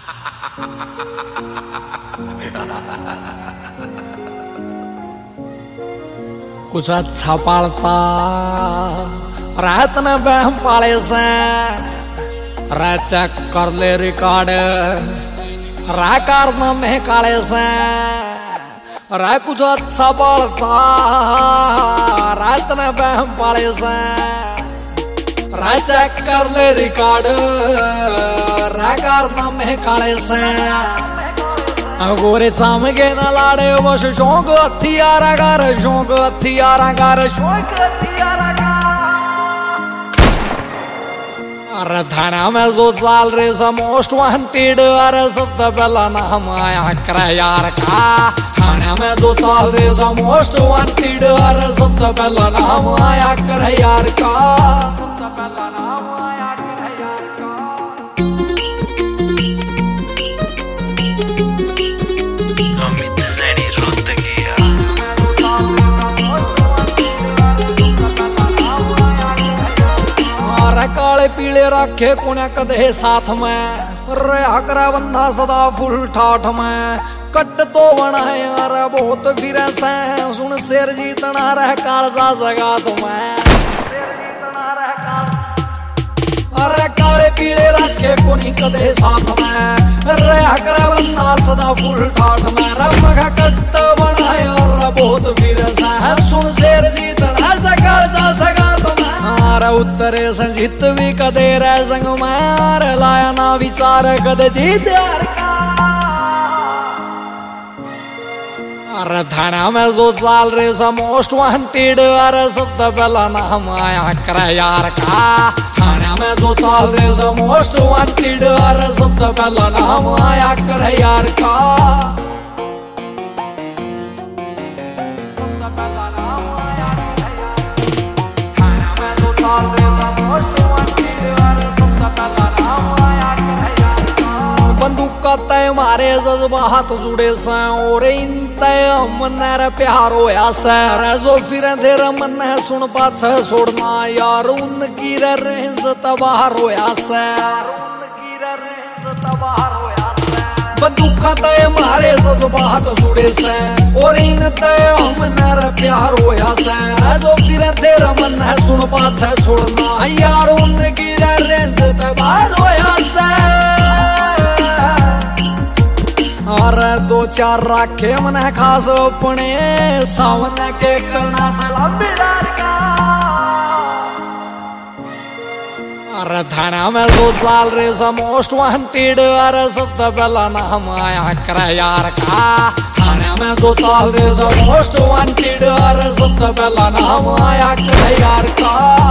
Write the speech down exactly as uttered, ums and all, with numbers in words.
कुछ अच्छा पालता रात न बहम पाले से रा चेक कर ले रिकॉर्ड रा कार न में काले से रा कुछ अच्छा पालता रात न बहम पाले से रा चेक कर ले रिकॉर्ड रा कार न में काले से गोरे चामगे न लाड़े बस शौक हथियारा कर शौक हथियारा कर शौक हथियारा अरे थाना में जो चाल रे सा मोस्ट वांटेड अरे सबसे पहला नाम आया कर यार का थाना में जो चाल रे सा मोस्ट वांटेड अरे सबसे पहला नाम आया कर यार का सबसे पहला नाम आया कर यार का काले पीले रखे कुने कदे साथ में रहा करा बंधा सदा फुल ठाठ में कट तो बना है अरे बहुत फिर से सुन शेर जीतना रह कालजा सगा तुम्हें शेर जीतना रह काल अरे काले पीले रखे कुनी कदे साथ में रहा करा बंधा सदा फुल ठाठ में रमगा कट तो बना है अरे बहुत फिर से सुन शेर जीतना रह कालजा सगा मारा उत्तरे संजीत भी कदे रह संग मार लाया ना विचार कदे जीत यार का अरे थाना में जो चाल रे सा मोस्ट वांटेड अरे सबसे पहला नाम आया कर यार का थाना में जो चाल रे सा मोस्ट वांटेड अरे सबसे पहला नाम आया कर यार का बंदूक का तय मारे जज्बात जुड़े से और इन तय मन प्यार होया सर जो फिर अंधेर मन है सुन पाछ छोड़ना यार उनकी रेंज तबार होया सर उनकी रेंज तबार होया सर बंदूक का तय मारे जज्बात जुड़े से और इन तय मन प्यार होया सर जो फिर अंधेर मन है सुन पाछ छोड़ना यार उनकी रेंज तबार होया सर अरे दो चार राखे मन खास अपने सावन के करना सलामीदार का अरे थाना में जो चाल रे सा मोस्ट वांटेड अरे सबसे पहला नाम आया कर यार का थाना में जो चाल रे सा मोस्ट वांटेड अरे सबसे पहला नाम आया कर यार का।